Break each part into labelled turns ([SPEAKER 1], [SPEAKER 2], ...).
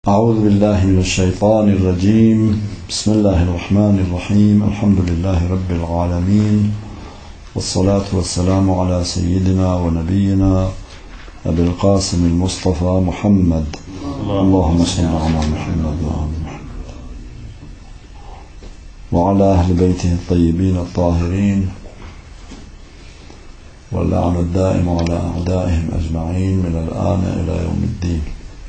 [SPEAKER 1] أعوذ بالله من الشيطان الرجيم. بسم الله الرحمن الرحيم. الحمد لله رب العالمين، والصلاة والسلام على سيدنا ونبينا أبي القاسم المصطفى محمد. اللهم صل على محمد وعلى أهل بيته الطيبين الطاهرين، واللعن الدائم على أعدائهم أجمعين من الآن إلى يوم الدين.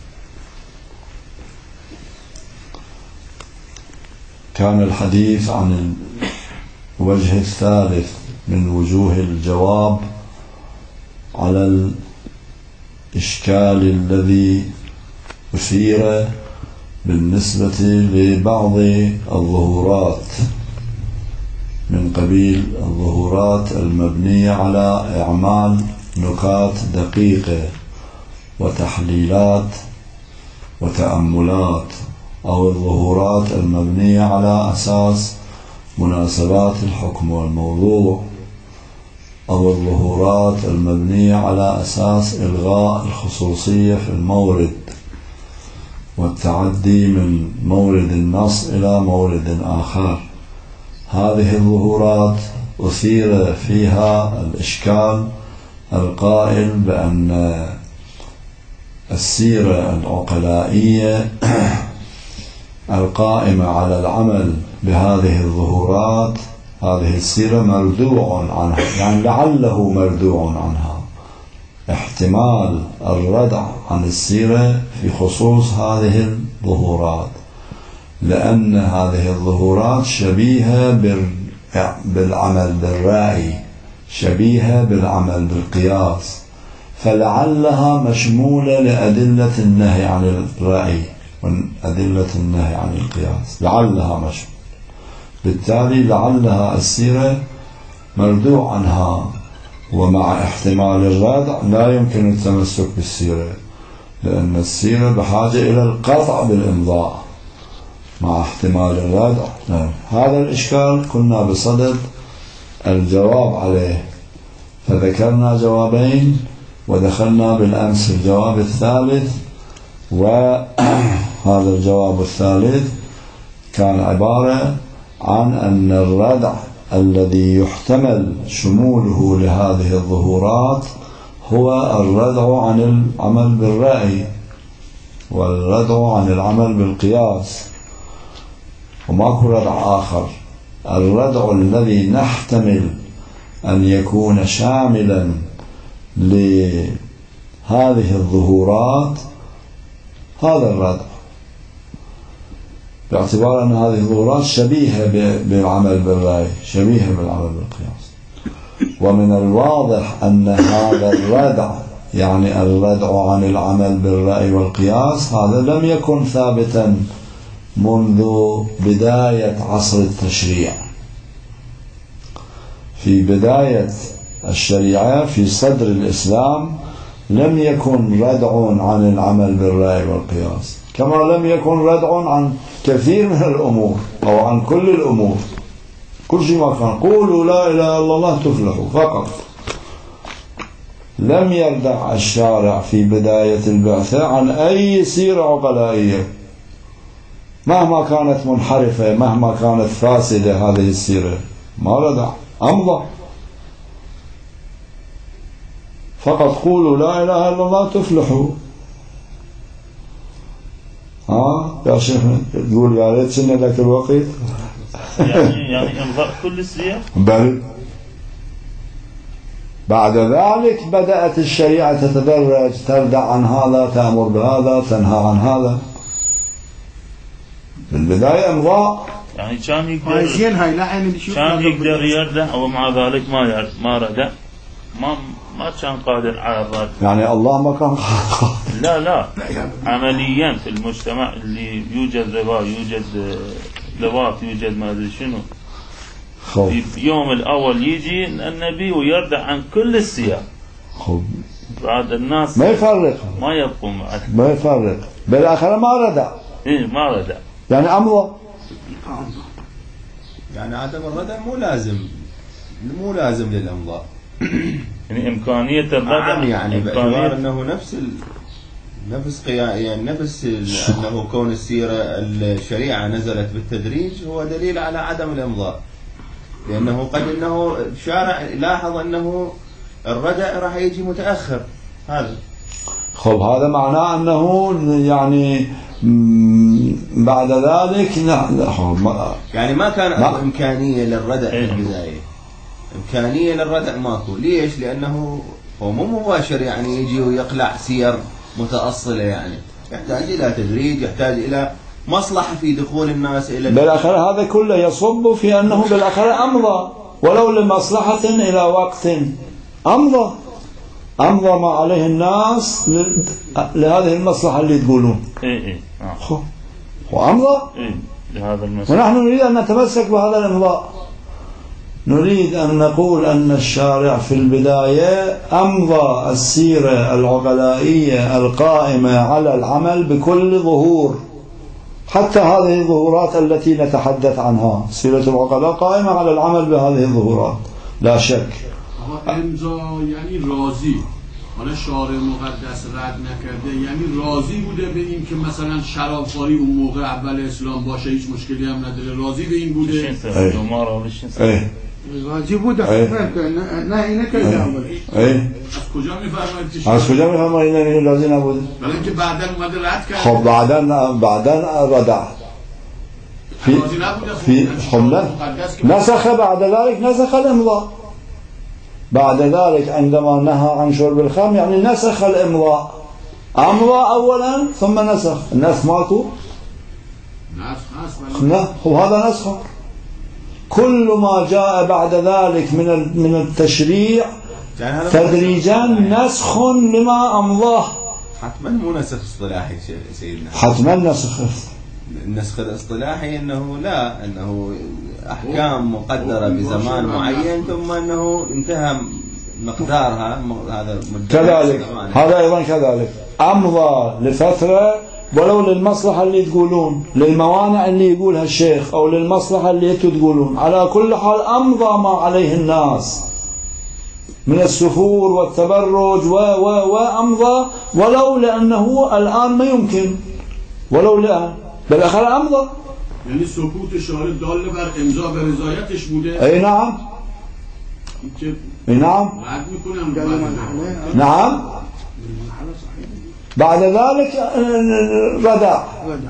[SPEAKER 1] كان الحديث عن الوجه الثالث من وجوه الجواب على الإشكال الذي أثير بالنسبة لبعض الظهورات من قبيل الظهورات المبنية على إعمال نكات دقيقة وتحليلات وتأملات، أو الظهورات المبنية على أساس مناسبات الحكم والموضوع، أو الظهورات المبنية على أساس إلغاء الخصوصية في المورد والتعدي من مورد النص إلى مورد آخر. هذه الظهورات أثير فيها الإشكال القائل بأن السيرة العقلائية القائمة على العمل بهذه الظهورات، هذه السيرة مردوع عنها، يعني لعله مردوع عنها، احتمال الردع عن السيرة في خصوص هذه الظهورات، لأن هذه الظهورات شبيهة بالعمل بالرأي، شبيهة بالعمل بالقياس، فلعلها مشمولة لأدلة النهي عن الرأي وأدلة النهي عن القياس، لعلها مشمولة، بالتالي لعلها السيرة مردوع عنها. ومع احتمال الردع لا يمكن التمسك بالسيرة، لأن السيرة بحاجة إلى القطع بالإمضاء مع احتمال الردع. هذا الإشكال كنا بصدد الجواب عليه، فذكرنا جوابين ودخلنا بالأمس الجواب الثالث. وهذا الجواب الثالث كان عبارة عن أن الردع الذي يحتمل شموله لهذه الظهورات هو الردع عن العمل بالرأي والردع عن العمل بالقياس، وماكو ردع آخر. الردع الذي نحتمل أن يكون شاملا لهذه الظهورات هذا الردع، باعتبار أن هذه الظهورات شبيهة بالعمل بالرأي، شبيهة بالعمل بالقياس. ومن الواضح أن هذا الردع، يعني الردع عن العمل بالرأي والقياس، هذا لم يكن ثابتا منذ بداية عصر التشريع. في بداية الشريعة في صدر الإسلام لم يكن ردع عن العمل بالرأي والقياس، كما لم يكن ردع عن كثير من الأمور أو عن كل الأمور. كل شيء ما كان قولوا لا إله إلا الله تفلحوا فقط. لم يردع الشارع في بداية البعثة عن أي سيرة عقلائية مهما كانت منحرفة، مهما كانت فاسدة هذه السيرة، ما ردع، أمضى. فقط قولوا لا إله إلا الله تفلحوا. يا شيخ تقول يا ريت سنة ذاك الوقت
[SPEAKER 2] يعني إمضاء كل السير.
[SPEAKER 1] بل بعد ذلك بدأت الشريعة تتدرج، تردع عن هذا، تأمر بهذا، تنهى عن هذا. بالبداية إمضاء،
[SPEAKER 2] يعني كان يقدر يردع ومع ذلك ما ردع، ما كان قادر على الرد.
[SPEAKER 1] يعني الله ما كان
[SPEAKER 2] لا عمليا في المجتمع اللي يوجد ربا، يوجد لواط، يوجد ما ادري شنو، في يوم الاول يجي النبي ويردع عن كل السياق. بعد الناس
[SPEAKER 1] ما يفرق،
[SPEAKER 2] ما يبقوا معه،
[SPEAKER 1] ما يفرق، بالاخره ما ردع.
[SPEAKER 2] ما ردع،
[SPEAKER 1] يعني امضى.
[SPEAKER 3] يعني عدم الردع مو لازم للامضاء.
[SPEAKER 2] يعني إمكانية الردع،
[SPEAKER 3] يعني باعتبار أنه نفس يعني نفس أنه كون الشريعة نزلت بالتدريج هو دليل على عدم الإمضاء، لأنه قد أنه الشارع لاحظ أنه الردع راح يجي متأخر. هذا
[SPEAKER 1] خب هذا معناه أنه يعني بعد ذلك
[SPEAKER 3] يعني ما كان إمكانية للردع في البداية، إمكانية للردع ماكو. ليش؟ لأنه هو مو مباشر يعني يجي ويقلع سير متأصلة، يعني يحتاج إلى تدريج، يحتاج إلى مصلحة في دخول الناس إلى
[SPEAKER 1] بالآخر. هذا كله يصب في أنه بالآخر أمضى ولو لمصلحة إلى وقت، أمضى ما عليه الناس لهذه المصلحة اللي تقولون. وأمضى
[SPEAKER 2] لهذا المصلحة.
[SPEAKER 1] ونحن نريد أن نتمسك بهذا الإمضاء، نريد أن نقول أن الشارع في البداية أمضى السيرة العقلائية القائمة على العمل بكل ظهور، حتى هذه الظهورات التي نتحدث عنها. سيرة العقلاء قائمة على العمل بهذه الظهورات لا شك.
[SPEAKER 4] امضا یعنی راضی، حالا شارع مقدس رد نکرده، یعنی راضی بوده به این که مثلا شرابخوری اون موقع اول اسلام باشه، هیچ مشکلی هم نداره، راضی به این بوده.
[SPEAKER 5] راضی بوده. نه اینه که
[SPEAKER 4] از کجا میفرمایید؟
[SPEAKER 1] از کجا میفرمایید این راضی نبوده؟
[SPEAKER 4] ولی اینکه بعداً اومده رد کرد.
[SPEAKER 1] خب بعداً ردع في حملة نسخ بعد ذلك، نسخ الإمضاء بعد ذلك عندما نهى عن شرب الخمر، يعني نسخ الإمضاء، أمضى أولا ثم نسخ. الناس ماتوا وهذا نسخ. كل ما جاء بعد ذلك من التشريع تدريجا نسخ لما أمضاه.
[SPEAKER 3] حتما مو نسخ اصطلاحي سيدنا،
[SPEAKER 1] حتما نسخ.
[SPEAKER 3] النسخ الاصطلاحي أنه لا، أنه أحكام مقدرة بزمان معين ثم أنه انتهى مقدارها، هذا
[SPEAKER 1] كذلك. هذا أيضا كذلك أمضى لفترة ولو للمصلحة اللي تقولون، للموانع اللي يقولها الشيخ أو للمصلحة اللي تقولون، على كل حال أمضى ما عليه الناس من السفور والتبرج وأمضى، ولو لأنه الآن ما يمكن، ولو الآن بالآخر أمضى.
[SPEAKER 4] يعني سکوت شارع دال بر امضا به رضایتش بوده.
[SPEAKER 1] أي نعم. أي نعم. نعم. بعد ذلك ردع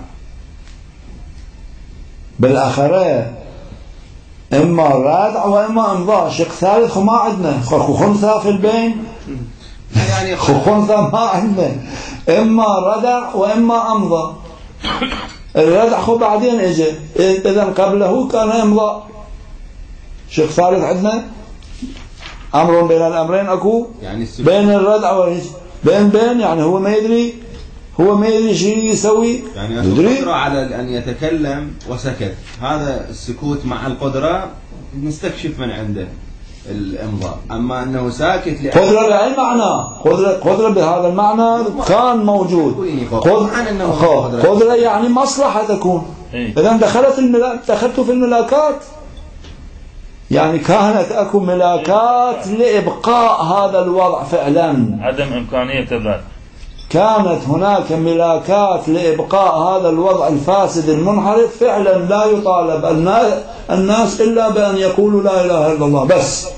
[SPEAKER 1] بالآخرة، إما ردع وإما إمضاء. شق ثالث ما عندنا، خنثى في البين، خنثى ما عندنا، إما ردع وإما أمضاء. الردع خو بعدين اجى، اذا قبله كان امضاء. شق ثالث عندنا، امر بين الامرين اكو، يعني بين الردع بين يعني هو ما يدري شو يسوي،
[SPEAKER 3] يعني القدرة على ان يتكلم وسكت. هذا السكوت مع القدرة نستكشف من عنده الامضاء، اما انه ساكت
[SPEAKER 1] قدرة بأي معنى؟ قدرة بهذا المعنى كان موجود. قدرة يعني مصلحة تكون. اذا دخلت في الملاكات، يعني كانت اكو ملاكات لابقاء هذا الوضع فعلا،
[SPEAKER 2] عدم امكانية الرد.
[SPEAKER 1] كانت هناك ملاكات لابقاء هذا الوضع الفاسد المنحرف فعلا. لا يطالب الناس الا بان يقولوا لا اله الا الله بس.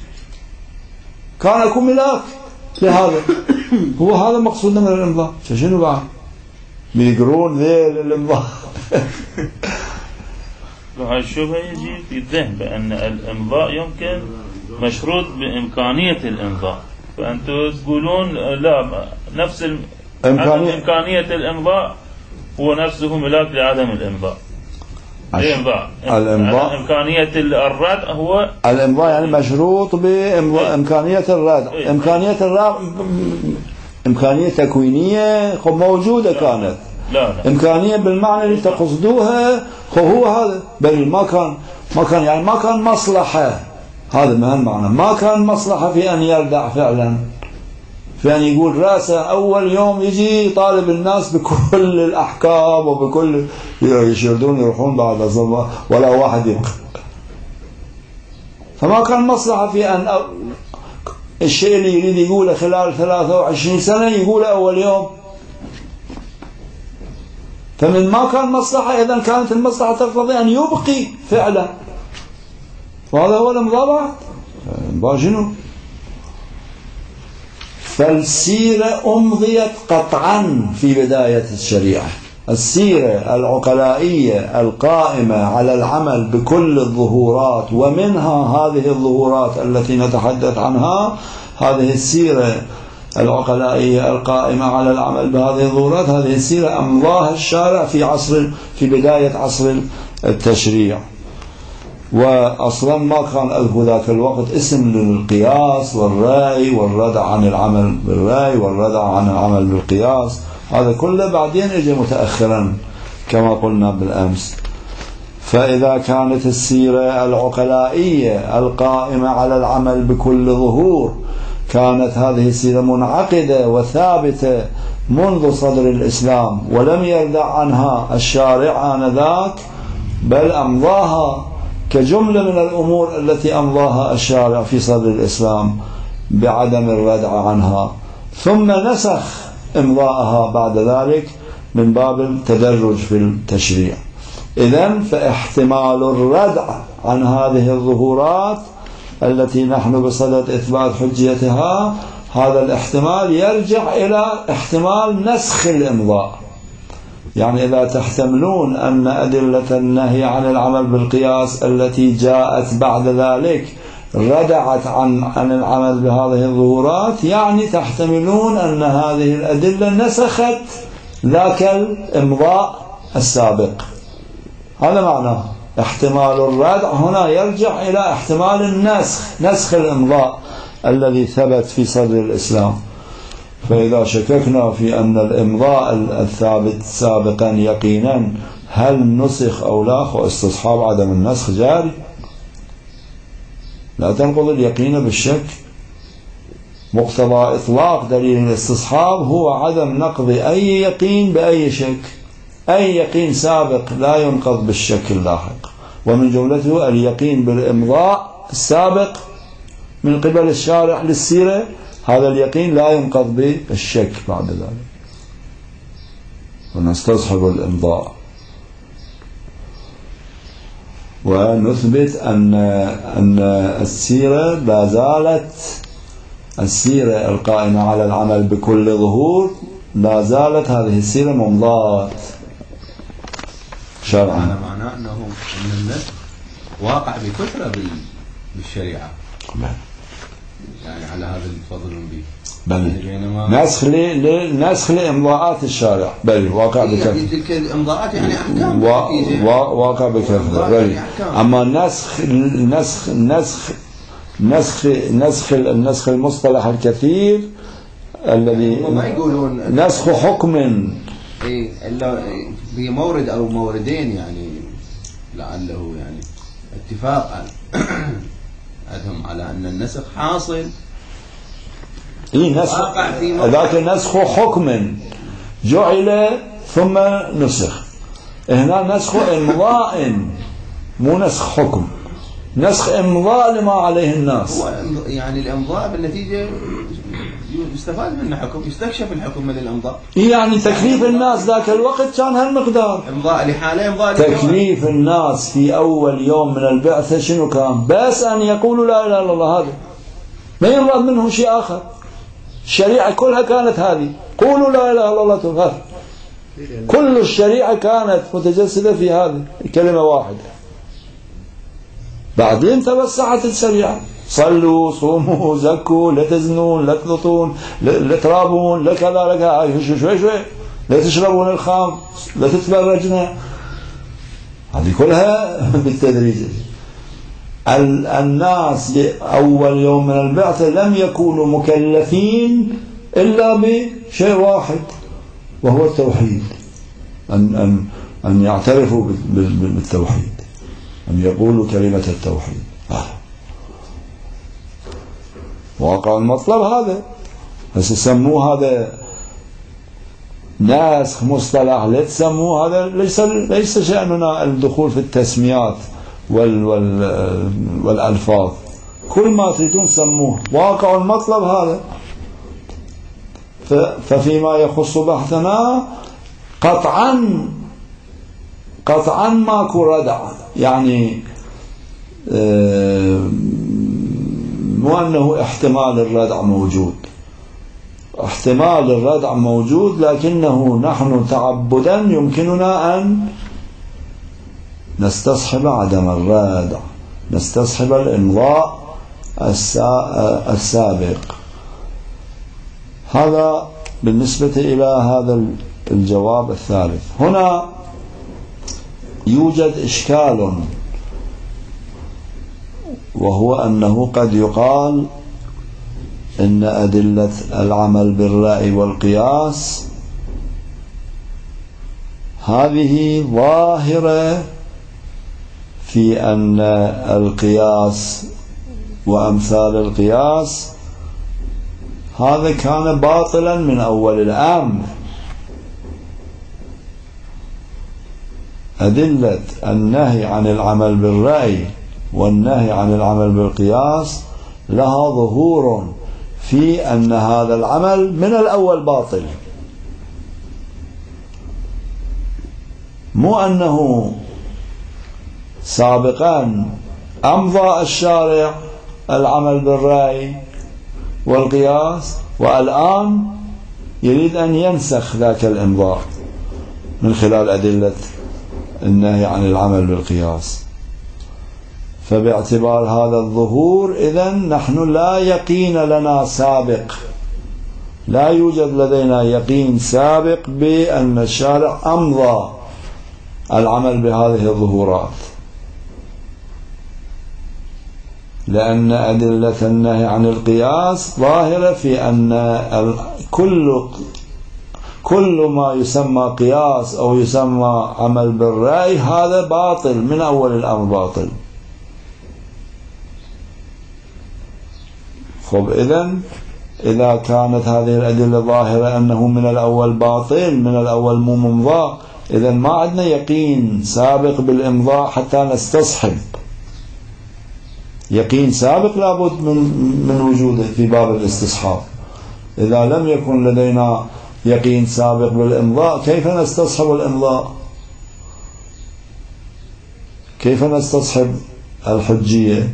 [SPEAKER 1] كان اكو ملاك لهذا. هو هذا مقصودنا من الامضاء. شنو بعد بيقرون ذيل الامضاء؟
[SPEAKER 2] هاي الشبهة يجي في الذهن بأن الإمضاء يمكن مشروط بإمكانية الإمضاء، فأنتم تقولون لا، نفس إمكانية الإمضاء هو نفسه ملاك لعدم الإمضاء. الإمضاء إمكانية الرد هو
[SPEAKER 1] الإمضاء يعني مشروط بإمكانية الرد. إمكانية الرد إمكانية تكوينية خب موجودة كانت.
[SPEAKER 2] لا.
[SPEAKER 1] إمكانية بالمعنى اللي تقصدوها هو هذا، بل ما كان يعني ما كان مصلحة. هذا ما المعنى، ما كان مصلحة في أن يردع فعلا، في أن يقول رأسه أول يوم يجي يطالب الناس بكل الأحكام وبكل يشردون يروحون بعد الظلمة ولا واحد يبقى. فما كان مصلحة في أن الشيء اللي يريد يقوله خلال 23 سنة يقوله أول يوم. فمن ما كان مصلحة إذا كانت المصلحة تقتضي أن يبقي فعلا، وهذا هو الإمضاء. بعد شنو؟ فالسيرة أمضيت قطعا في بداية الشريعة، السيرة العقلائية القائمة على العمل بكل الظهورات، ومنها هذه الظهورات التي نتحدث عنها، هذه السيرة العقلائية القائمة على العمل بهذه الظهورات، هذه السيرة أمضاها الشارع في بداية عصر التشريع. وأصلا ما كان له ذاك الوقت اسم للقياس والرأي والردع عن العمل بالرأي والردع عن العمل بالقياس، هذا كله بعدين اجى متأخرا كما قلنا بالأمس. فإذا كانت السيرة العقلائية القائمة على العمل بكل ظهور كانت هذه السيرة منعقدة وثابتة منذ صدر الإسلام، ولم يردع عنها الشارع آنذاك، بل أمضاها كجملة من الأمور التي أمضاها الشارع في صدر الإسلام بعدم الردع عنها، ثم نسخ إمضاءها بعد ذلك من باب التدرج في التشريع. إذن فاحتمال الردع عن هذه الظهورات التي نحن بصدد إثبات حجيتها، هذا الاحتمال يرجع إلى احتمال نسخ الإمضاء. يعني إذا تحتملون أن أدلة النهي عن العمل بالقياس التي جاءت بعد ذلك ردعت عن العمل بهذه الظهورات، يعني تحتملون أن هذه الأدلة نسخت ذاك الإمضاء السابق. هذا معناه احتمال الردع هنا يرجع إلى احتمال النسخ، نسخ الإمضاء الذي ثبت في صدر الإسلام. فإذا شككنا في أن الإمضاء الثابت سابقا يقينا هل نسخ أو لا، فاستصحاب عدم النسخ جاري، لا تنقض اليقين بالشك. مقتضى إطلاق دليل الاستصحاب هو عدم نقض أي يقين بأي شك، أي يقين سابق لا ينقض بالشك اللاحق، ومن جملته اليقين بالإمضاء السابق من قبل الشارع للسيرة، هذا اليقين لا ينقض بالشك بعد ذلك، ونستصحب الإمضاء ونثبت أن السيرة لا زالت، السيرة القائمة على العمل بكل ظهور لا زالت هذه السيرة ممضاة شرعا.
[SPEAKER 3] هذا معناه أن النسخ واقع بكثرة بالشريعة، يعني على هذا الفضل به،
[SPEAKER 1] نسخ لإمضاءات الشارع بل واقع بكثرة،
[SPEAKER 3] تلك الإمضاءات يعني أحكام
[SPEAKER 1] واقع بكثرة بل. أما النسخ المصطلح الكثير الذي نسخ حكم
[SPEAKER 3] بمورد أو موردين، يعني لعله يعني اتفاقا أدهم على أن النسخ حاصل.
[SPEAKER 1] ذاك نسخ حكم جعل ثم نسخ، هنا نسخ إمضاء مو نسخ حكم، نسخ إمضاء لما عليه الناس.
[SPEAKER 3] يعني الإمضاء بالنتيجة يستفاد منه حكم، يستكشف الحكم من الإمضاء.
[SPEAKER 1] يعني تكليف الناس ذاك الوقت كان هالمقدار،
[SPEAKER 3] إمضاء لحاله إمضاء
[SPEAKER 1] تكليف الناس في أول يوم من البعثة شنو كان؟ بس أن يقولوا لا إله إلا الله، هذا ما يراد منهم شيء آخر. الشريعة كلها كانت هذه، قولوا لا إله إلا الله تنهار. كل الشريعة كانت متجسدة في هذه كلمة واحدة. بعدين توسعت الشريعة، صلوا صوموا زكوا لا تزنون لا تلطون لا ترابون لا كذا لا كذا، شوي شوي لا تشربون الخمر لا تتبرجنا، هذه كلها بالتدريج. الناس أول يوم من البعثة لم يكونوا مكلفين إلا بشيء واحد وهو التوحيد، أن يعترفوا بالتوحيد، أن يقولوا كلمة التوحيد. واقع المطلب هذا، بس يسموه هذا ناسخ مصطلح، لا تسموه هذا، ليس شأننا الدخول في التسميات والألفاظ، كل ما تريدون سموه، واقع المطلب هذا. ففيما يخص بحثنا قطعا قطعا ماكو ردع، يعني مو أنه احتمال الردع موجود، احتمال الردع موجود، لكنه نحن تعبدا يمكننا أن نستصحب عدم الردع، نستصحب الإمضاء السابق. هذا بالنسبة إلى هذا الجواب الثالث. هنا يوجد إشكال، وهو أنه قد يقال إن أدلة العمل بالرأي والقياس هذه ظاهرة في أن القياس وأمثال القياس هذا كان باطلا من أول الأمر. أدلة النهي عن العمل بالرأي والنهي عن العمل بالقياس لها ظهور في أن هذا العمل من الأول باطل، مو أنه سابقا أمضى الشارع العمل بالرأي والقياس والآن يريد أن ينسخ ذاك الإمضاء من خلال أدلة النهي عن العمل بالقياس. فباعتبار هذا الظهور إذن نحن لا يقين لنا سابق، لا يوجد لدينا يقين سابق بأن الشارع أمضى العمل بهذه الظهورات، لأن أدلة النهي عن القياس ظاهرة في أن كل ما يسمى قياس أو يسمى عمل بالرأي هذا باطل من أول الأمر باطل. خب إذا كانت هذه الأدلة ظاهرة أنه من الأول باطل، من الأول مو ممضى، إذن ما عندنا يقين سابق بالإمضاء حتى نستصحب. يقين سابق لابد من وجوده في باب الاستصحاب. إذا لم يكن لدينا يقين سابق بالإمضاء كيف نستصحب الإمضاء؟ كيف نستصحب الحجية؟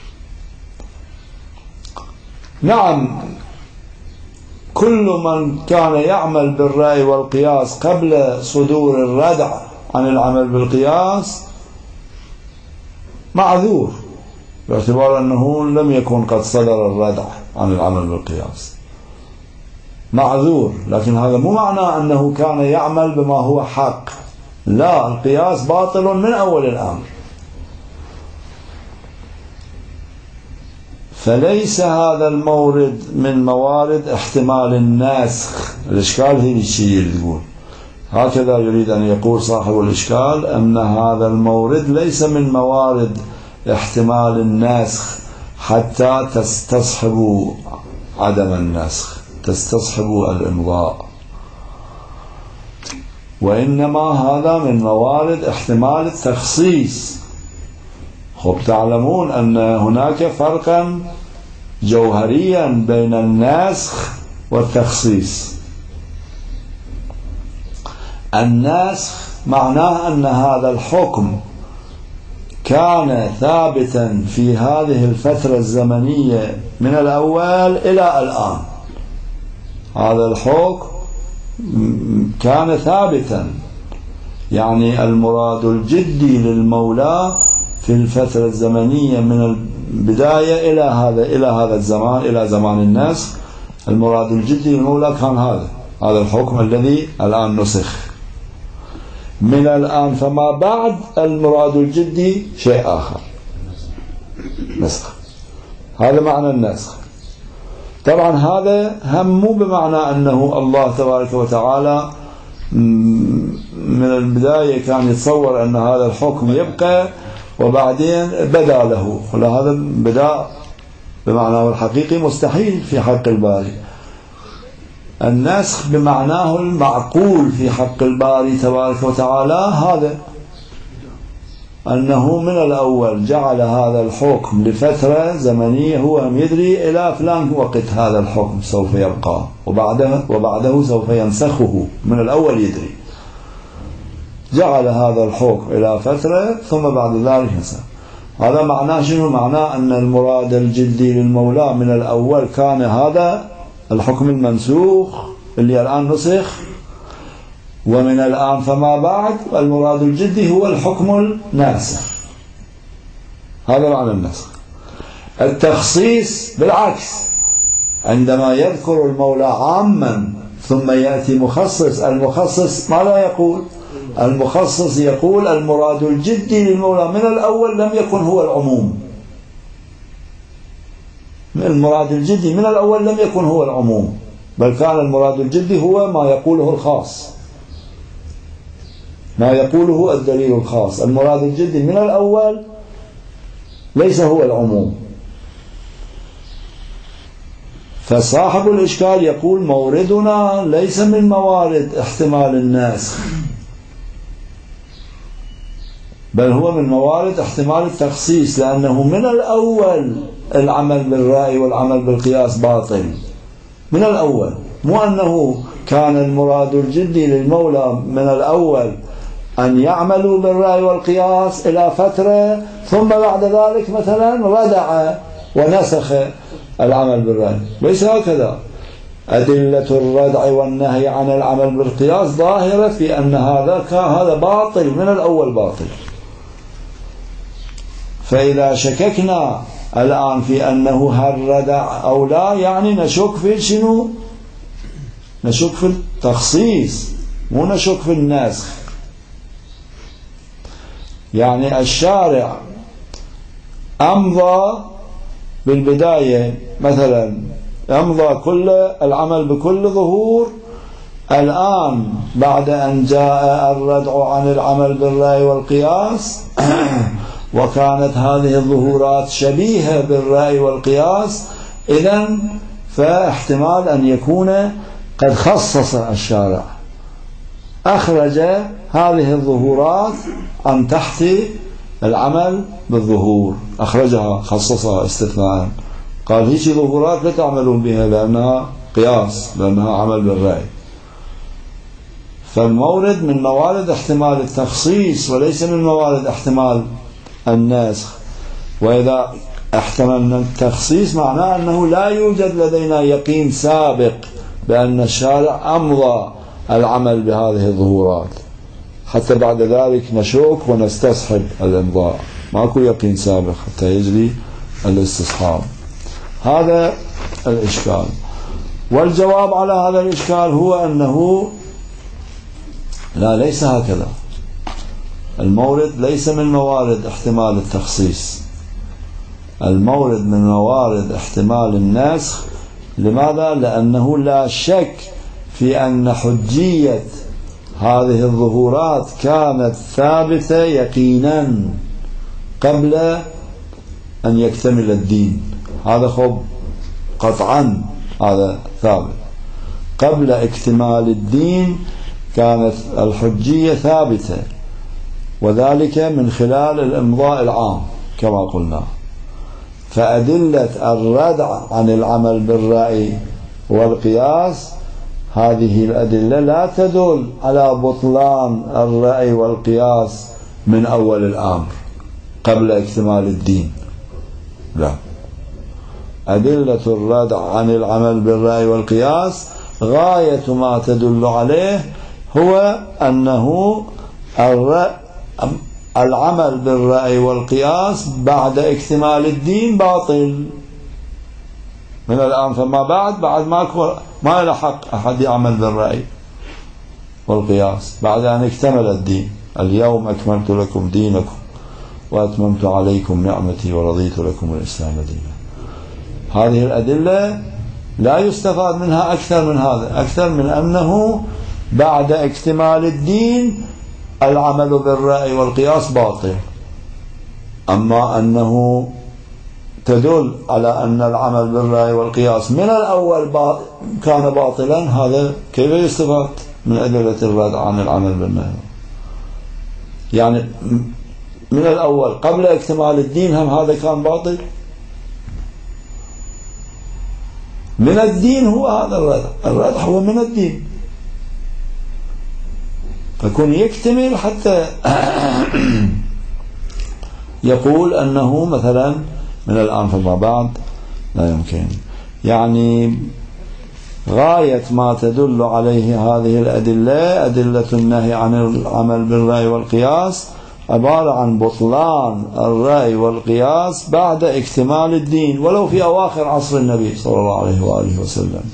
[SPEAKER 1] نعم، كل من كان يعمل بالرأي والقياس قبل صدور الردع عن العمل بالقياس معذور، باعتبار أنه لم يكن قد صدر الردع عن العمل بالقياس، معذور. لكن هذا مو معنى أنه كان يعمل بما هو حق، لا، القياس باطل من أول الأمر. فليس هذا المورد من موارد احتمال الناسخ. الإشكال هي الشيء اللي يقول هكذا، يريد أن يقول صاحب الإشكال أن هذا المورد ليس من موارد احتمال الناسخ حتى تستصحبوا عدم النسخ، تستصحبوا الإمضاء، وإنما هذا من موارد احتمال التخصيص. خب تعلمون أن هناك فرقا جوهريا بين النسخ والتخصيص. النسخ معناه أن هذا الحكم كان ثابتا في هذه الفترة الزمنية من الأول إلى الآن، هذا الحكم كان ثابتا، يعني المراد الجدي للمولى في الفترة الزمنية من البداية إلى هذا الزمان، إلى زمان النسخ، المراد الجدي للمولى كان هذا الحكم الذي الآن نسخ. من الآن فما بعد المراد الجدي شيء آخر، نسخ. هذا معنى النسخ. طبعا هذا هم مو بمعنى أنه الله تبارك وتعالى من البداية كان يتصور أن هذا الحكم يبقى وبعدين بدا له، ولا هذا بدا بمعناه الحقيقي مستحيل في حق الباري. النسخ بمعناه المعقول في حق الباري تبارك وتعالى هذا أنه من الأول جعل هذا الحكم لفترة زمنية هو يدري إلى فلان وقت هذا الحكم سوف يبقى، وبعده سوف ينسخه، من الأول يدري. جعل هذا الحكم إلى فترة ثم بعد ذلك نسخ. هذا معناه شنو؟ معناه أن المراد الجدي للمولى من الأول كان هذا الحكم المنسوخ اللي الآن نسخ، ومن الآن فما بعد المراد الجدي هو الحكم الناسخ. هذا معنى النسخ. التخصيص بالعكس، عندما يذكر المولى عاما ثم يأتي مخصص، المخصص ما لا يقول؟ المخصص يقول المراد الجدي للمولى من الأول لم يكن هو العموم. المراد الجدي من الأول لم يكن هو العموم، بل كان المراد الجدي هو ما يقوله الخاص، ما يقوله الدليل الخاص. المراد الجدي من الأول ليس هو العموم. فصاحب الإشكال يقول موردنا ليس من موارد احتمال الناسخ، بل هو من موارد احتمال التخصيص، لأنه من الأول العمل بالرأي والعمل بالقياس باطل من الأول. مو أنه كان المراد الجدي للمولى من الأول أن يعملوا بالرأي والقياس إلى فترة ثم بعد ذلك مثلا ردع ونسخ العمل بالرأي، ليس هكذا. أدلة الردع والنهي عن العمل بالقياس ظاهرة في أن هذا باطل من الأول باطل. فإذا شككنا الآن في أنه هل ردع أو لا، يعني نشك في شنو؟ نشك في التخصيص، مو نشك في النسخ. يعني الشارع أمضى بالبداية مثلا، أمضى كل العمل بكل ظهور، الآن بعد أن جاء الردع عن العمل بالرأي والقياس وكانت هذه الظهورات شبيهة بالرأي والقياس، إذن فاحتمال أن يكون قد خصص الشارع، أخرج هذه الظهورات عن تحت العمل بالظهور، أخرجها خصصها استثناء، قال هيك ظهورات لا تعملون بها لأنها قياس، لأنها عمل بالرأي. فالمورد من موارد احتمال التخصيص وليس من موارد احتمال النسخ. وإذا احتملنا التخصيص معناه أنه لا يوجد لدينا يقين سابق بأن الشارع أمضى العمل بهذه الظهورات، حتى بعد ذلك نشك ونستصحب الإمضاء، ماكو يقين سابق حتى يجري الاستصحاب. هذا الإشكال. والجواب على هذا الإشكال هو أنه لا، ليس هكذا. المورد ليس من موارد احتمال التخصيص، المورد من موارد احتمال النسخ. لماذا؟ لأنه لا شك في أن حجية هذه الظهورات كانت ثابتة يقينا قبل أن يكتمل الدين. هذا خب قطعا، هذا ثابت. قبل اكتمال الدين كانت الحجية ثابتة، وذلك من خلال الإمضاء العام كما قلنا. فأدلة الردع عن العمل بالرأي والقياس، هذه الأدلة لا تدل على بطلان الرأي والقياس من أول الأمر قبل اكتمال الدين، لا. أدلة الردع عن العمل بالرأي والقياس غاية ما تدل عليه هو أنه العمل بالرأي والقياس بعد اكتمال الدين باطل. من الآن فما بعد ما لحق أحد يعمل بالرأي والقياس بعد أن اكتمل الدين. اليوم أكملت لكم دينكم وأتممت عليكم نعمتي ورضيت لكم الإسلام دينا. هذه الأدلة لا يستفاد منها أكثر من هذا، أكثر من أنه بعد اكتمال الدين العمل بالرأي والقياس باطل. أما أنه تدل على أن العمل بالرأي والقياس من الأول كان باطلا، هذا كيف يستفاد من أدلة الردع عن العمل بالنهي؟ يعني من الأول قبل اكتمال الدين هم هذا كان باطل. من الدين هو هذا الردع، الردع هو من الدين. فيكون يكتمل حتى يقول أنه مثلا من الآن فما بعد لا يمكن. يعني غاية ما تدل عليه هذه الأدلة، أدلة النهي عن العمل بالرأي والقياس، عبارة عن بطلان الرأي والقياس بعد اكتمال الدين، ولو في أواخر عصر النبي صلى الله عليه وآله وسلم.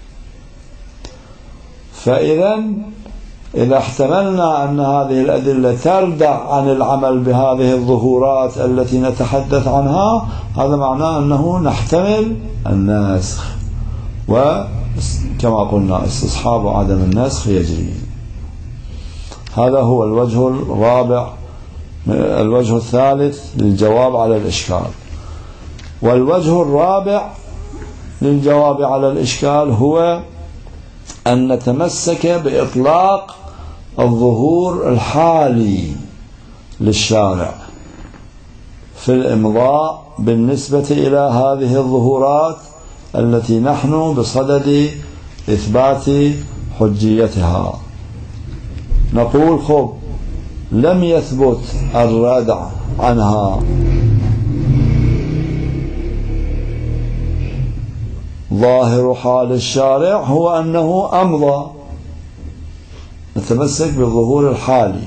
[SPEAKER 1] إذا احتملنا أن هذه الأدلة تردع عن العمل بهذه الظهورات التي نتحدث عنها، هذا معناه أنه نحتمل النسخ، وكما قلنا استصحاب عدم النسخ يجري. هذا هو الوجه الرابع، الوجه الثالث للجواب على الإشكال. والوجه الرابع للجواب على الإشكال هو أن نتمسك بإطلاق الظهور الحالي للشارع في الإمضاء بالنسبة إلى هذه الظهورات التي نحن بصدد إثبات حجيتها. نقول خب لم يثبت الردع عنها، ظاهر حال الشارع هو أنه أمضى، نتمسك بالظهور الحالي.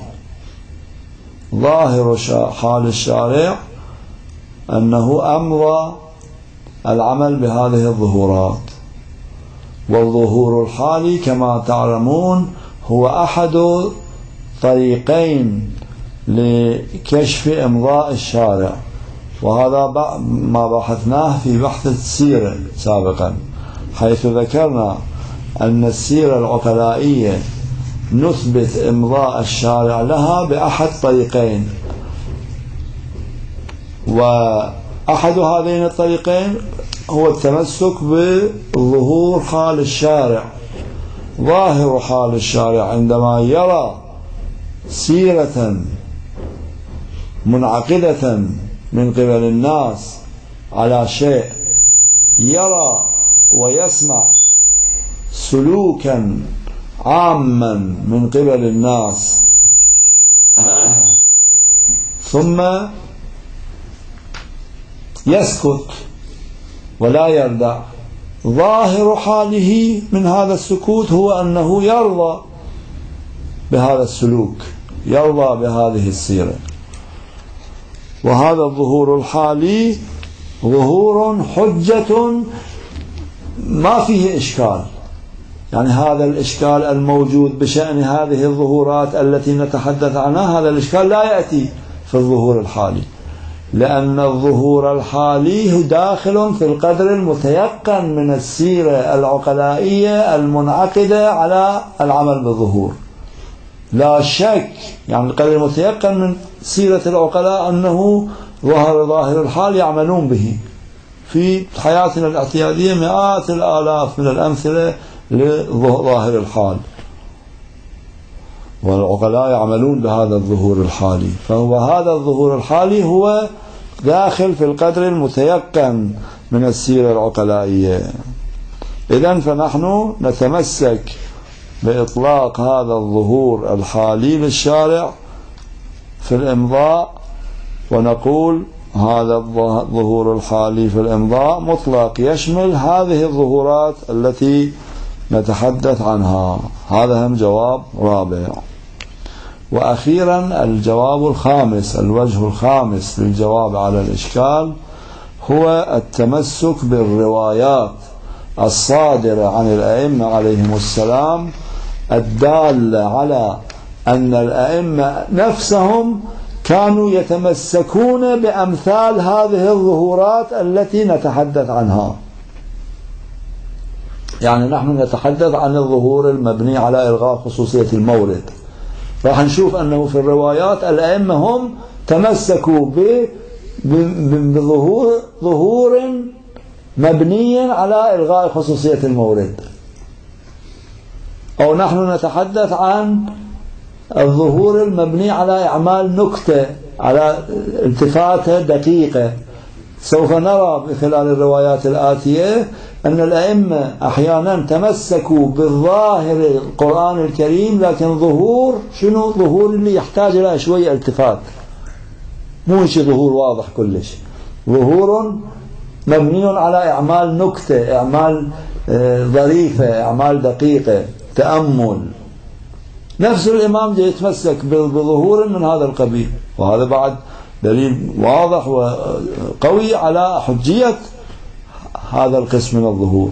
[SPEAKER 1] ظاهر حال الشارع أنه أمضى العمل بهذه الظهورات، والظهور الحالي كما تعلمون هو أحد طريقين لكشف إمضاء الشارع، وهذا ما بحثناه في بحث السيرة سابقا، حيث ذكرنا أن السيرة العقلائية نثبت إمضاء الشارع لها بأحد طريقين، وأحد هذين الطريقين هو التمسك بظهور حال الشارع. ظاهر حال الشارع عندما يرى سيرة منعقدة من قبل الناس على شيء، يرى ويسمع سلوكا عاما من قبل الناس، ثم يسكت ولا يردع. ظاهر حاله من هذا السكوت هو أنه يرضى بهذا السلوك، يرضى بهذه السيرة. وهذا الظهور الحالي ظهور حجة ما فيه إشكال. يعني هذا الإشكال الموجود بشأن هذه الظهورات التي نتحدث عنها، هذا الإشكال لا يأتي في الظهور الحالي، لأن الظهور الحالي داخل في القدر المتيقن من السيرة العقلائية المنعقدة على العمل بالظهور، لا شك. يعني القدر المتيقن من سيرة العقلاء أنه ظاهر الحال يعملون به. في حياتنا الاعتيادية مئات الآلاف من الأمثلة لظاهر الحال، والعقلاء يعملون بهذا الظهور الحالي. فهو هذا الظهور الحالي هو داخل في القدر المتيقن من السيرة العقلائية. إذن فنحن نتمسك بإطلاق هذا الظهور الحالي للشارع في الإمضاء، ونقول هذا الظهور الحالي في الإمضاء مطلق، يشمل هذه الظهورات التي نتحدث عنها. هذا هم جواب رابع. وأخيرا الجواب الخامس، الوجه الخامس للجواب على الإشكال هو التمسك بالروايات الصادرة عن الأئمة عليهم السلام الدالة على أن الأئمة نفسهم كانوا يتمسكون بأمثال هذه الظهورات التي نتحدث عنها. يعني نحن نتحدث عن الظهور المبني على إلغاء خصوصية المورد، راح نشوف أنه في الروايات الأئمة هم تمسكوا بظهور مبني على إلغاء خصوصية المورد. أو نحن نتحدث عن الظهور المبني على إعمال نكتة، على التفاتة دقيقة سوف نرى خلال الروايات الآتية أن الأئمة أحيانا تمسكوا بالظاهر القرآن الكريم، لكن ظهور شنو؟ ظهور اللي يحتاج إلى شوية التفات، مو شيء ظهور واضح كلش، ظهور مبني على إعمال نكتة، إعمال ظريفة، أعمال دقيقة، تأمل. نفس الإمام جاي يتمسك بظهور من هذا القبيل، وهذا بعد دليل واضح وقوي على حجية هذا القسم من الظهور.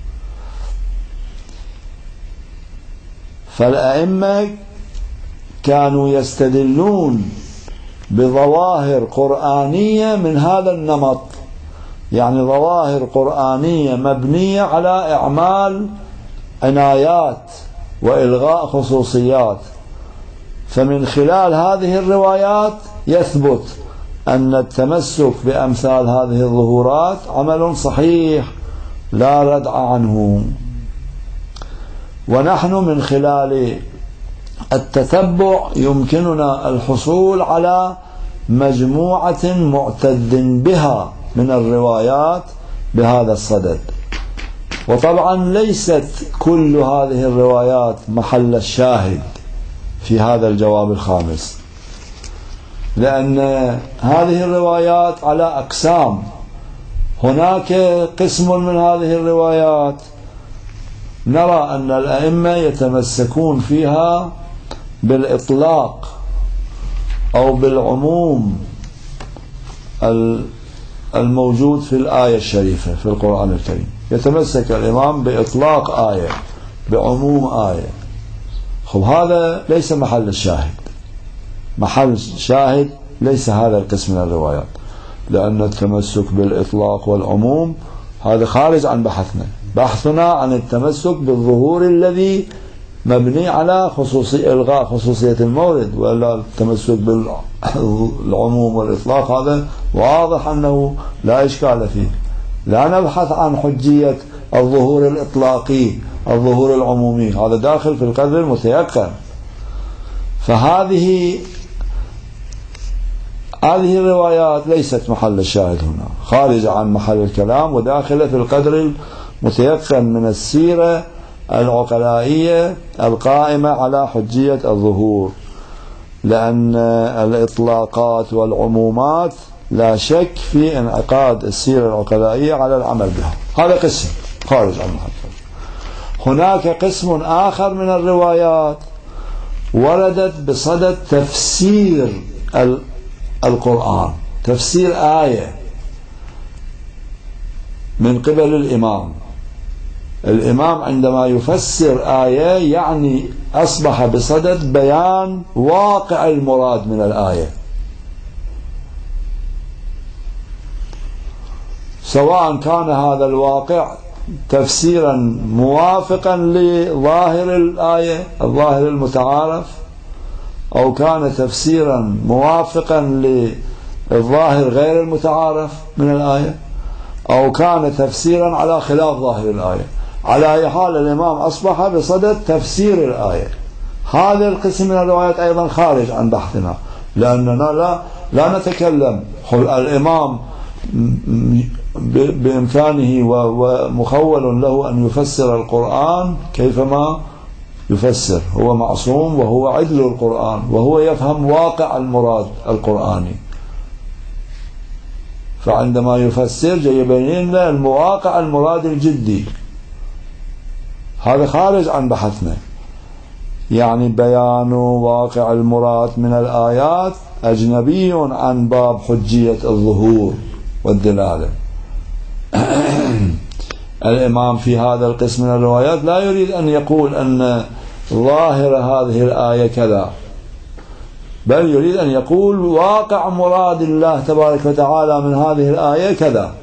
[SPEAKER 1] فالأئمة كانوا يستدلون بظواهر قرآنية من هذا النمط، يعني ظواهر قرآنية مبنية على إعمال عنايات وإلغاء خصوصيات. فمن خلال هذه الروايات يثبت أن التمسك بأمثال هذه الظهورات عمل صحيح لا ردع عنه. ونحن من خلال التتبع يمكننا الحصول على مجموعة معتد بها من الروايات بهذا الصدد. وطبعا ليست كل هذه الروايات محل الشاهد في هذا الجواب الخامس، لأن هذه الروايات على أقسام. هناك قسم من هذه الروايات نرى أن الأئمة يتمسكون فيها بالإطلاق أو بالعموم الموجود في الآية الشريفة في القرآن الكريم. يتمسك الإمام بإطلاق آية، بعموم آية. خب هذا ليس محل الشاهد، محل شاهد ليس هذا القسم من الروايات، لأن التمسك بالإطلاق والعموم هذا خارج عن بحثنا. بحثنا عن التمسك بالظهور الذي مبني على إلغاء خصوصية المورد، ولا التمسك بالعموم والإطلاق هذا واضح أنه لا إشكال فيه. لا نبحث عن حجية الظهور الإطلاقي، الظهور العمومي، هذا داخل في القدر المتيقن. فهذه الروايات ليست محل الشاهد هنا، خارج عن محل الكلام، وداخلة في القدر المتيقن من السيرة العقلائية القائمة على حجية الظهور. لأن الإطلاقات والعمومات لا شك في انعقاد السيرة العقلائية على العمل بها، هذا قسم خارج عن محل. هناك قسم آخر من الروايات وردت بصدد تفسير القرآن، تفسير آية من قبل الإمام عندما يفسر آية يعني أصبح بصدد بيان واقع المراد من الآية، سواء كان هذا الواقع تفسيرا موافقا لظاهر الآية، الظاهر المتعارف، أو كان تفسيرا موافقا للظاهر غير المتعارف من الآية، أو كان تفسيرا على خلاف ظاهر الآية. على أي حال الإمام أصبح بصدد تفسير الآية. هذا القسم من الروايات أيضا خارج عن بحثنا، لأننا لا نتكلم. الإمام بإمكانه ومخول له أن يفسر القرآن كيفما يفسر، هو معصوم وهو عدل القرآن، وهو يفهم واقع المراد القرآني. فعندما يفسر جاي يبين لنا المواقع المراد الجدي، هذا خارج عن بحثنا. يعني بيان واقع المراد من الآيات أجنبي عن باب حجية الظهور والدلالة. الإمام في هذا القسم من الروايات لا يريد أن يقول أن ظاهر هذه الآية كذا، بل يريد أن يقول واقع مراد الله تبارك وتعالى من هذه الآية كذا.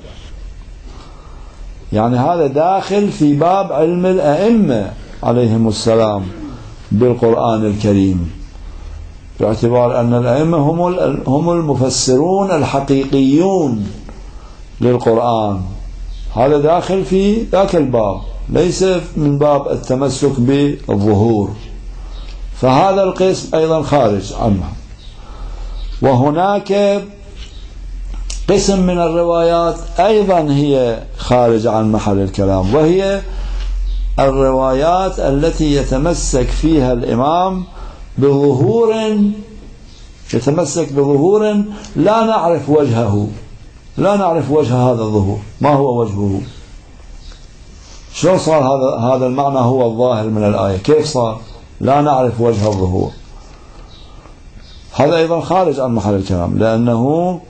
[SPEAKER 1] يعني هذا داخل في باب علم الأئمة عليهم السلام بالقرآن الكريم، باعتبار أن الأئمة هم المفسرون الحقيقيون للقرآن. هذا داخل في ذاك الباب، ليس من باب التمسك بالظهور. فهذا القسم أيضا خارج عنه. وهناك قسم من الروايات أيضا هي خارج عن محل الكلام، وهي الروايات التي يتمسك فيها الإمام بظهور لا نعرف وجهه، لا نعرف وجه هذا الظهور، ما هو وجهه؟ شلون صار هذا المعنى هو الظاهر من الآية؟ كيف صار؟ لا نعرف وجه الظهور. هذا أيضا خارج عن محل الكلام، لأنه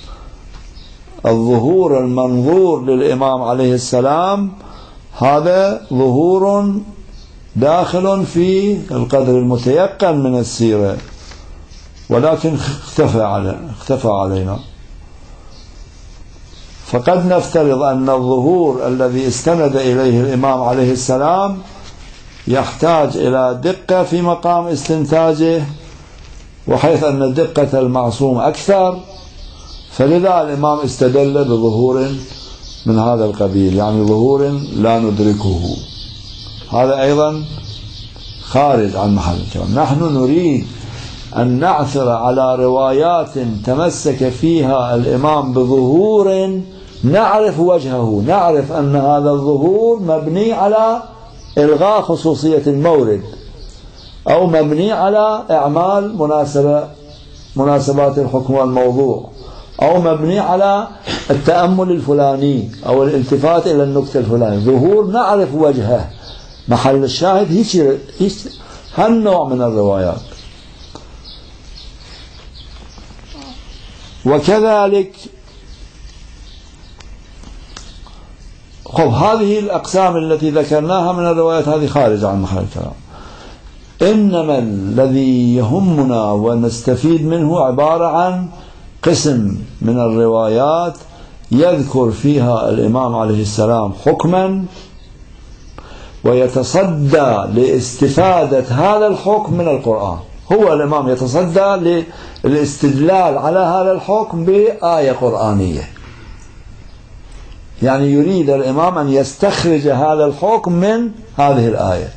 [SPEAKER 1] الظهور المنظور للإمام عليه السلام هذا ظهور داخل في القدر المتيقن من السيرة، ولكن اختفى علينا. فقد نفترض أن الظهور الذي استند إليه الإمام عليه السلام يحتاج إلى دقة في مقام استنتاجه، وحيث أن دقة المعصوم أكثر، فلذا الإمام استدل بظهور من هذا القبيل، يعني ظهور لا ندركه. هذا أيضا خارج عن محل الكلام. نحن نريد أن نعثر على روايات تمسك فيها الإمام بظهور نعرف وجهه، نعرف أن هذا الظهور مبني على إلغاء خصوصية المورد، أو مبني على إعمال مناسبات الحكم والموضوع، أو مبني على التأمل الفلاني أو الالتفات إلى النكتة الفلانية. ظهور نعرف وجهه. محل الشاهد هيك هالنوع من الروايات. وكذلك هذه الأقسام التي ذكرناها من الروايات هذه خارجة عن محل الكلام. إنما الذي يهمنا ونستفيد منه عبارة عن قسم من الروايات يذكر فيها الإمام عليه السلام حكما ويتصدى لاستفادة هذا الحكم من القرآن. هو الإمام يتصدى للاستدلال على هذا الحكم بآية قرآنية، يعني يريد الإمام أن يستخرج هذا الحكم من هذه الآية،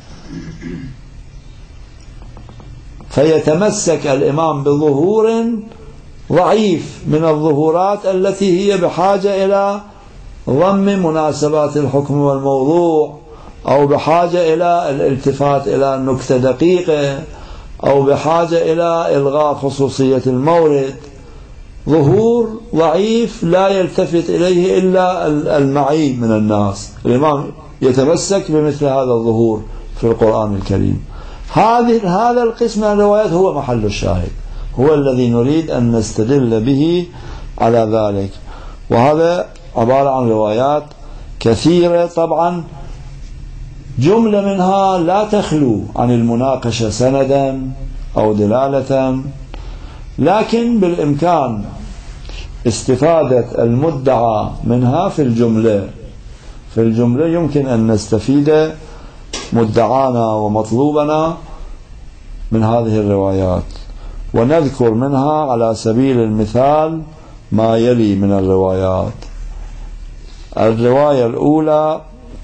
[SPEAKER 1] فيتمسك الإمام بظهور ضعيف من الظهورات التي هي بحاجة إلى ضم مناسبات الحكم والموضوع، أو بحاجة إلى الالتفات إلى نكتة دقيقة، أو بحاجة إلى إلغاء خصوصية المورد. ظهور ضعيف لا يلتفت إليه إلا المعي من الناس. الإمام يتمسك بمثل هذا الظهور في القرآن الكريم. هذا القسم من الروايات هو محل الشاهد، هو الذي نريد أن نستدل به على ذلك. وهذا عبارة عن روايات كثيرة طبعا، جملة منها لا تخلو عن المناقشة سندا أو دلالة، لكن بالإمكان استفادة المدعى منها في الجملة يمكن أن نستفيد مدعانا ومطلوبنا من هذه الروايات، ونذكر منها على سبيل المثال ما يلي من الروايات. الرواية الأولى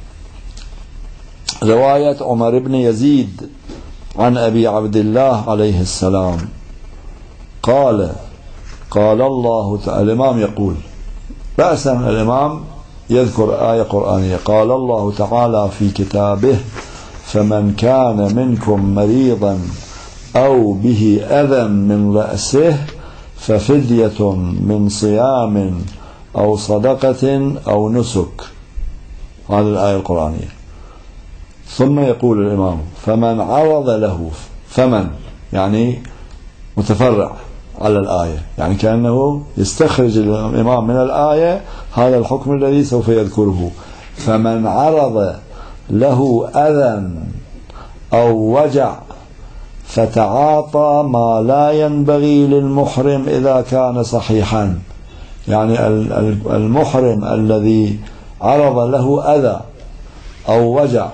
[SPEAKER 1] رواية عمر بن يزيد عن أبي عبد الله عليه السلام قال الله تعالى. الإمام يقول رأسا، الإمام يذكر آية قرآنية. قال الله تعالى في كتابه: فمن كان منكم مريضا أو به أذى من رأسه ففدية من صيام أو صدقة أو نسك. هذه الآية القرآنية. ثم يقول الإمام: فمن عرض له، فمن يعني متفرع على الآية، يعني كأنه يستخرج الإمام من الآية هذا الحكم الذي سوف يذكره. فمن عرض له أذى أو وجع فتعاطى ما لا ينبغي للمحرم إذا كان صحيحا، يعني المحرم الذي عرض له أذى أو وجع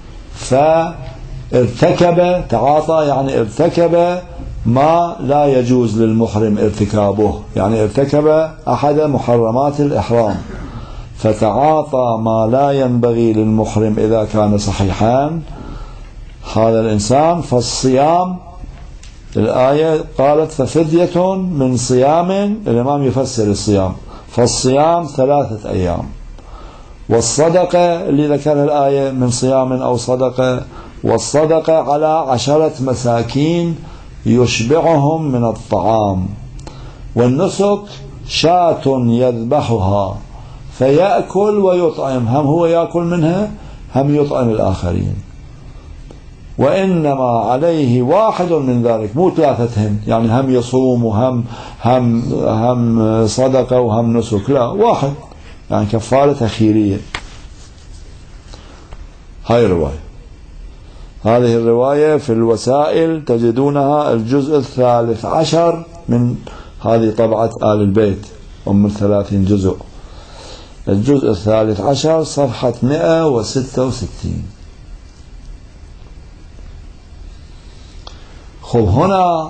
[SPEAKER 1] فارتكب، تعاطى يعني ارتكب ما لا يجوز للمحرم ارتكابه، يعني ارتكب أحد محرمات الإحرام، فتعاطى ما لا ينبغي للمحرم إذا كان صحيحان هذا الإنسان. فالصيام، الآية قالت ففدية من صيام، الإمام يفسر الصيام، فالصيام 3 أيام، والصدقة اللي ذكرها الآية من صيام أو صدقة، والصدقة على 10 مساكين يشبعهم من الطعام، والنسك شاة يذبحها فيأكل ويطعم، هم هو يأكل منها هم يطعم الآخرين، وإنما عليه واحد من ذلك، مو 3 يعني هم يصوم وهم هم صدقة وهم نسك، لا، واحد يعني كفارة أخيرية. هاي الرواية، هذه الرواية في الوسائل تجدونها الجزء 13 من هذه طبعة آل البيت أم 30 جزء، الجزء 13 صفحة 166. خب هنا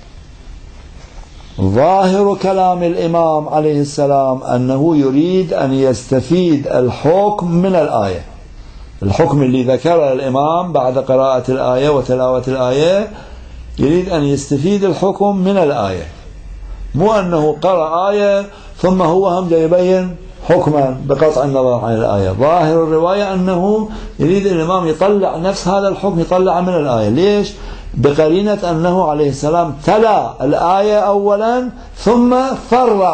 [SPEAKER 1] ظاهر كلام الإمام عليه السلام أنه يريد أن يستفيد الحكم من الآية، الحكم اللي ذكره الإمام بعد قراءة الآية وتلاوة الآية يريد أن يستفيد الحكم من الآية، مو أنه قرأ آية ثم هو هم يبين حكما بقطع النظر عن الآية. ظاهر الرواية أنه يريد الإمام يطلع نفس هذا الحكم، يطلع من الآية. ليش؟ بقرينة أنه عليه السلام تلا الآية أولا ثم فرع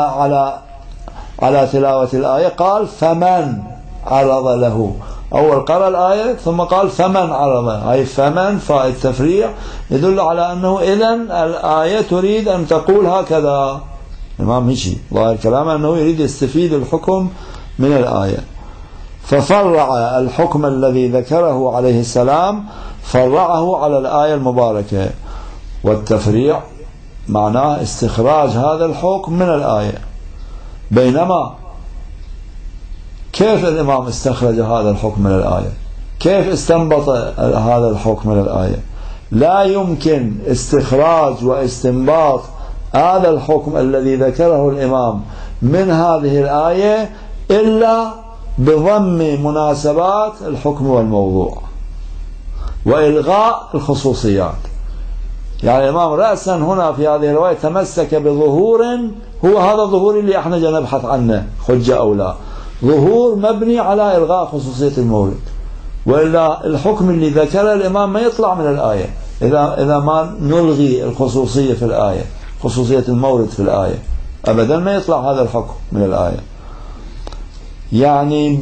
[SPEAKER 1] على تلاوة الآية، قال فمن عرض له، أول قرأ الآية ثم قال فمن عرض، أي فمن فاء التفريع يدل على أنه إذن الآية تريد أن تقول هكذا. الإمام هيجي ظاهر كلامه أنه يريد يستفيد الحكم من الآية، ففرع الحكم الذي ذكره عليه السلام فرعه على الآية المباركة، والتفريع معناه استخراج هذا الحكم من الآية. بينما كيف الإمام استخرج هذا الحكم من الآية؟ كيف استنبط هذا الحكم من الآية؟ لا يمكن استخراج واستنباط هذا الحكم الذي ذكره الإمام من هذه الآية إلا بضم مناسبات الحكم والموضوع وإلغاء الخصوصيات. يعني الإمام رأسا هنا في هذه الرواية تمسك بظهور، هو هذا الظهور اللي احنا جاي نبحث عنه حجة أو لا، ظهور مبني على إلغاء خصوصية المورد، وإلا الحكم اللي ذكره الإمام ما يطلع من الآية إذا ما نلغي الخصوصية في الآية، خصوصية المورد في الآية أبدا ما يطلع هذا الحكم من الآية. يعني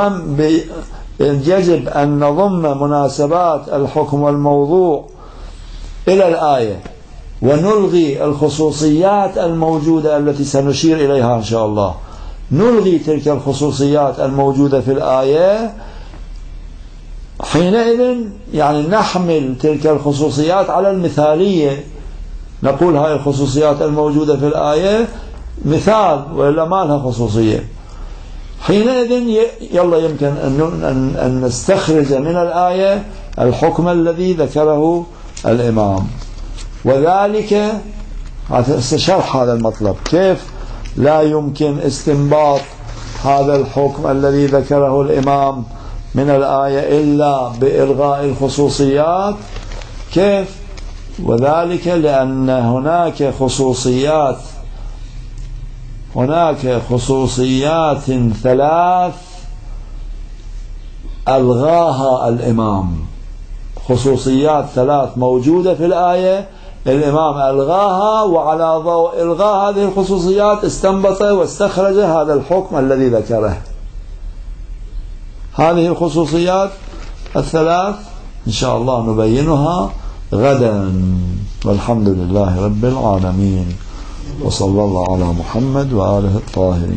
[SPEAKER 1] يجب أن نضم مناسبات الحكم والموضوع إلى الآية ونلغي الخصوصيات الموجودة التي سنشير إليها إن شاء الله، نلغي تلك الخصوصيات الموجودة في الآية، حينئذ يعني نحمل تلك الخصوصيات على المثالية، نقول هاي الخصوصيات الموجودة في الآية مثال وإلا ما لها خصوصية، حينئذ يلا يمكن أن نستخرج من الآية الحكم الذي ذكره الإمام. وذلك شرح هذا المطلب، كيف لا يمكن استنباط هذا الحكم الذي ذكره الإمام من الآية إلا بإلغاء الخصوصيات. كيف؟ وذلك لأن هناك خصوصيات 3 ألغاها الإمام، خصوصيات 3 موجودة في الآية الإمام ألغاها، وعلى ضوء إلغاء هذه الخصوصيات استنبط واستخرج هذا الحكم الذي ذكره. هذه الخصوصيات 3 إن شاء الله نبينها غدا، والحمد لله رب العالمين، وصلى الله على محمد وآله الطاهرين.